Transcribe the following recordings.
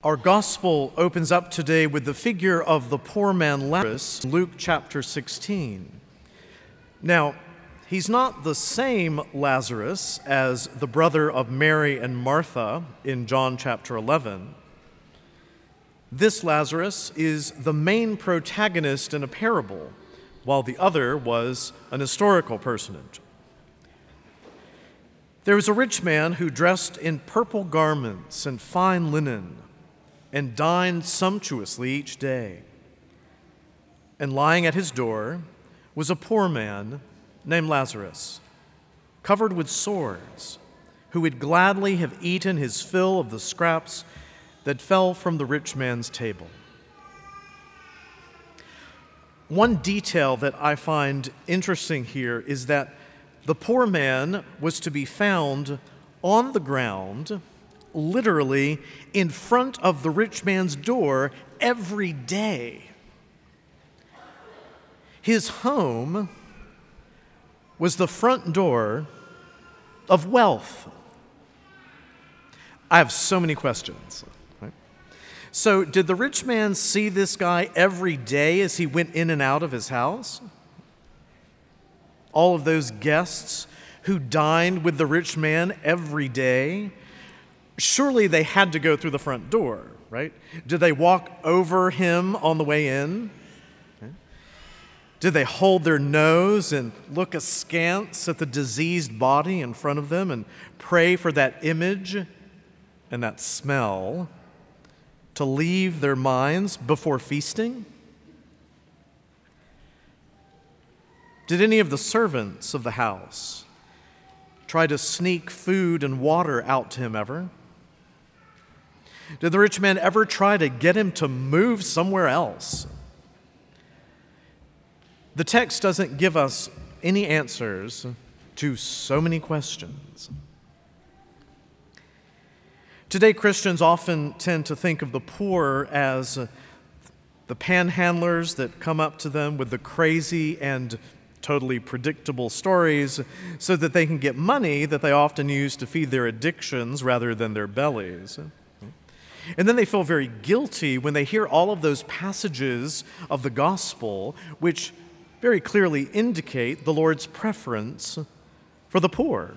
Our gospel opens up today with the figure of the poor man Lazarus, Luke chapter 16. Now, he's not the same Lazarus as the brother of Mary and Martha in John chapter 11. This Lazarus is the main protagonist in a parable, while the other was an historical personage. There was a rich man who dressed in purple garments and fine linen and dined sumptuously each day. And lying at his door was a poor man named Lazarus, covered with sores, who would gladly have eaten his fill of the scraps that fell from the rich man's table. One detail that I find interesting here is that the poor man was to be found on the ground, literally in front of the rich man's door every day. His home was the front door of wealth. I have so many questions. Right? So, did the rich man see this guy every day as he went in and out of his house? All of those guests who dined with the rich man every day, surely they had to go through the front door, right? Did they walk over him on the way in? Did they hold their nose and look askance at the diseased body in front of them and pray for that image and that smell to leave their minds before feasting? Did any of the servants of the house try to sneak food and water out to him ever? Did the rich man ever try to get him to move somewhere else? The text doesn't give us any answers to so many questions. Today, Christians often tend to think of the poor as the panhandlers that come up to them with the crazy and totally predictable stories so that they can get money that they often use to feed their addictions rather than their bellies. And then they feel very guilty when they hear all of those passages of the gospel which very clearly indicate the Lord's preference for the poor.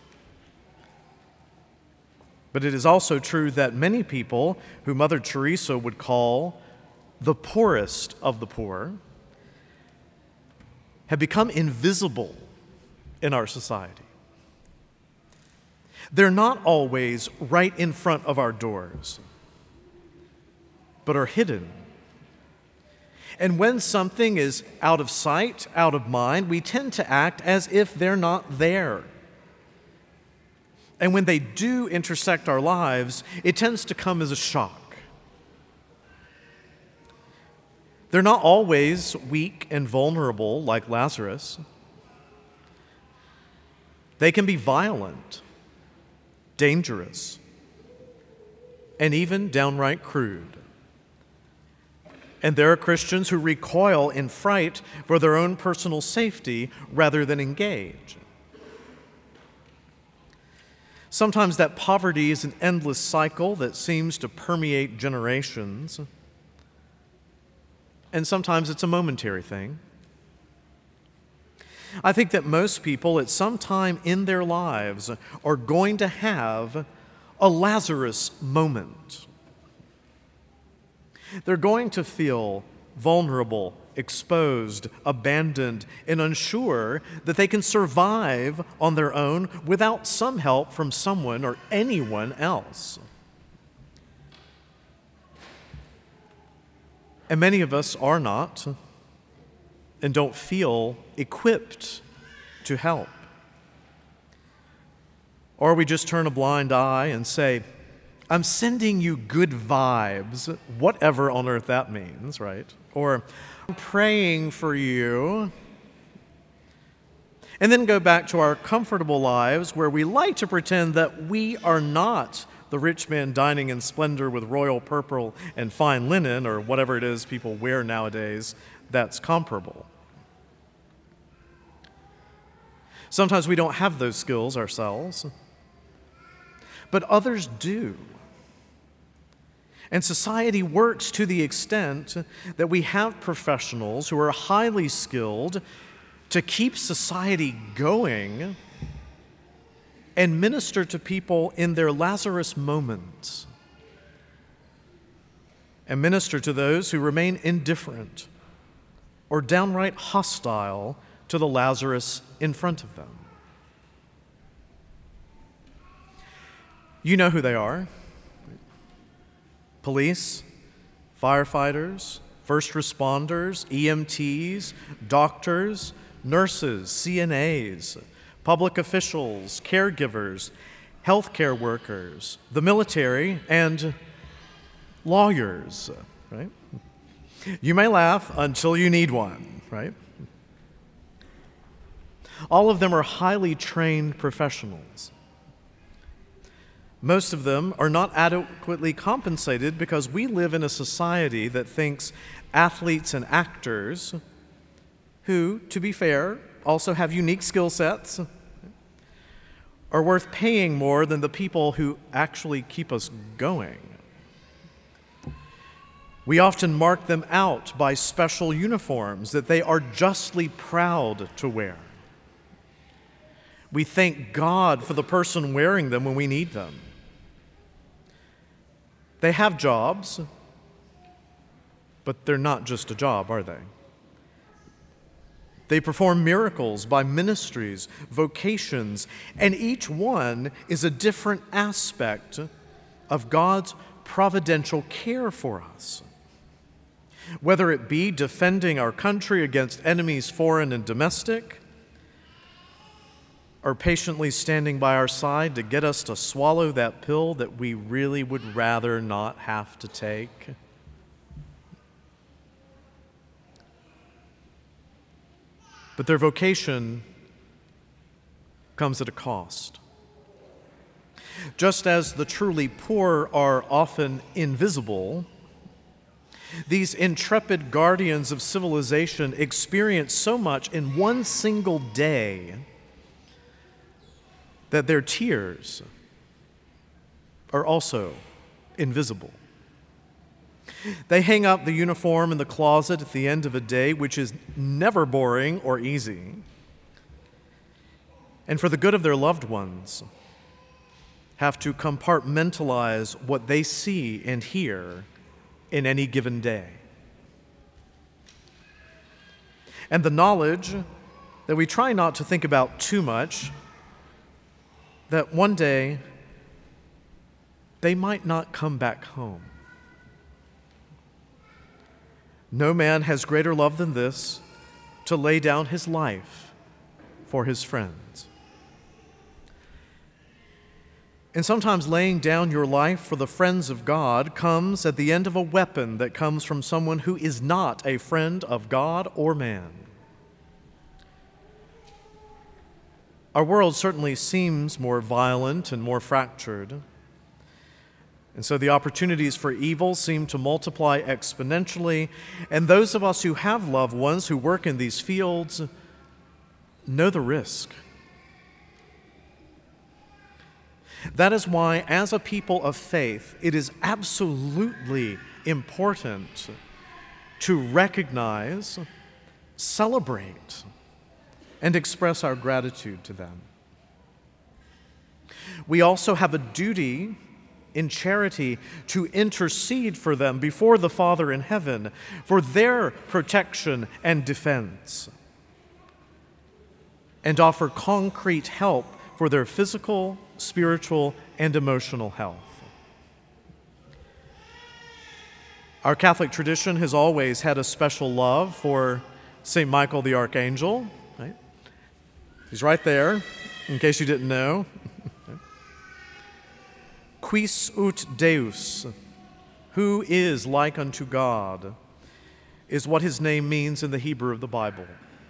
But it is also true that many people, who Mother Teresa would call the poorest of the poor, have become invisible in our society. They're not always right in front of our doors, but are hidden. And when something is out of sight, out of mind, we tend to act as if they're not there. And when they do intersect our lives, it tends to come as a shock. They're not always weak and vulnerable like Lazarus. They can be violent, dangerous, and even downright crude. And there are Christians who recoil in fright for their own personal safety rather than engage. Sometimes that poverty is an endless cycle that seems to permeate generations. And sometimes it's a momentary thing. I think that most people at some time in their lives are going to have a Lazarus moment. They're going to feel vulnerable, exposed, abandoned, and unsure that they can survive on their own without some help from someone or anyone else. And many of us are not and don't feel equipped to help. Or we just turn a blind eye and say, I'm sending you good vibes, whatever on earth that means, right? Or I'm praying for you. And then go back to our comfortable lives where we like to pretend that we are not the rich man dining in splendor with royal purple and fine linen, or whatever it is people wear nowadays that's comparable. Sometimes we don't have those skills ourselves, but others do. And society works to the extent that we have professionals who are highly skilled to keep society going and minister to people in their Lazarus moments, and minister to those who remain indifferent or downright hostile to the Lazarus in front of them. You know who they are: police, firefighters, first responders, EMTs, doctors, nurses, CNAs, public officials, caregivers, healthcare workers, the military, and lawyers, right? You may laugh until you need one, right? All of them are highly trained professionals. Most of them are not adequately compensated because we live in a society that thinks athletes and actors, who, to be fair, also have unique skill sets, are worth paying more than the people who actually keep us going. We often mark them out by special uniforms that they are justly proud to wear. We thank God for the person wearing them when we need them. They have jobs, but they're not just a job, are they? They perform miracles by ministries, vocations, and each one is a different aspect of God's providential care for us. Whether it be defending our country against enemies foreign and domestic, or patiently standing by our side to get us to swallow that pill that we really would rather not have to take. But their vocation comes at a cost. Just as the truly poor are often invisible, these intrepid guardians of civilization experience so much in one single day that their tears are also invisible. They hang up the uniform in the closet at the end of a day, which is never boring or easy, and for the good of their loved ones, have to compartmentalize what they see and hear in any given day. And the knowledge that we try not to think about too much, that one day they might not come back home. No man has greater love than this, to lay down his life for his friends. And sometimes laying down your life for the friends of God comes at the end of a weapon that comes from someone who is not a friend of God or man. Our world certainly seems more violent and more fractured. And so the opportunities for evil seem to multiply exponentially, and those of us who have loved ones who work in these fields know the risk. That is why, as a people of faith, it is absolutely important to recognize, celebrate, and express our gratitude to them. We also have a duty in charity to intercede for them before the Father in heaven for their protection and defense, and offer concrete help for their physical, spiritual, and emotional health. Our Catholic tradition has always had a special love for St. Michael the Archangel. Right? He's right there, in case you didn't know. Quis ut Deus, who is like unto God, is what his name means in the Hebrew of the Bible.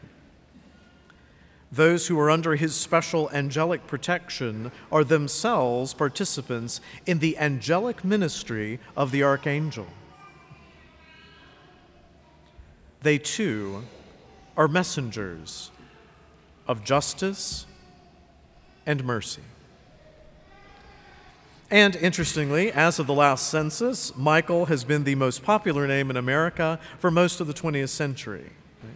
Those who are under his special angelic protection are themselves participants in the angelic ministry of the archangel. They too are messengers of justice and mercy. And interestingly, as of the last census, Michael has been the most popular name in America for most of the 20th century.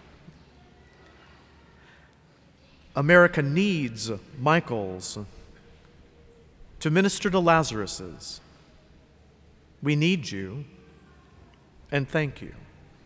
America needs Michaels to minister to Lazaruses. We need you, and thank you.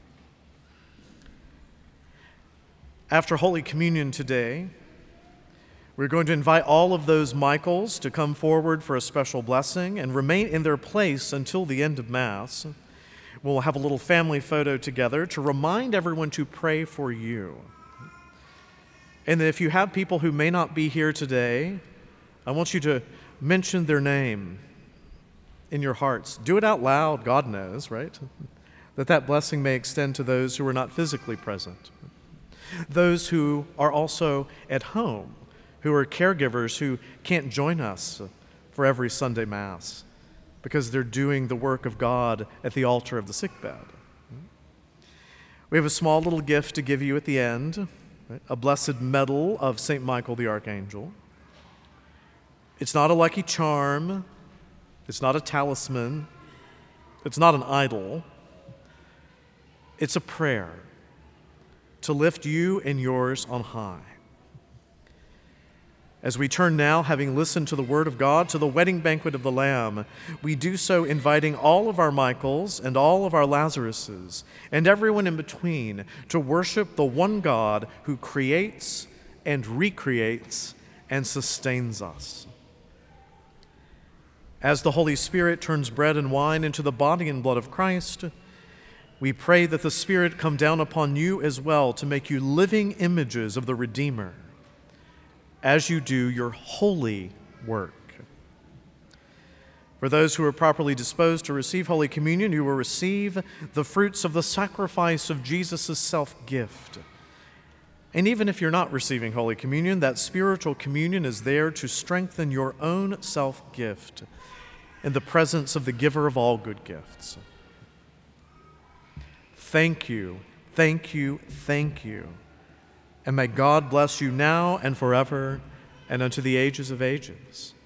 After Holy Communion today, we're going to invite all of those Michaels to come forward for a special blessing and remain in their place until the end of Mass. We'll have a little family photo together to remind everyone to pray for you. And that if you have people who may not be here today, I want you to mention their name in your hearts. Do it out loud, God knows, right? That blessing may extend to those who are not physically present. Those who are also at home, who are caregivers who can't join us for every Sunday Mass because they're doing the work of God at the altar of the sickbed. We have a small little gift to give you at the end, a blessed medal of St. Michael the Archangel. It's not a lucky charm. It's not a talisman. It's not an idol. It's a prayer to lift you and yours on high. As we turn now, having listened to the Word of God, to the wedding banquet of the Lamb, we do so inviting all of our Michaels and all of our Lazaruses and everyone in between to worship the one God who creates and recreates and sustains us. As the Holy Spirit turns bread and wine into the body and blood of Christ, we pray that the Spirit come down upon you as well to make you living images of the Redeemer as you do your holy work. For those who are properly disposed to receive Holy Communion, you will receive the fruits of the sacrifice of Jesus' self-gift. And even if you're not receiving Holy Communion, that spiritual communion is there to strengthen your own self-gift in the presence of the giver of all good gifts. Thank you, thank you, thank you. And may God bless you now and forever and unto the ages of ages.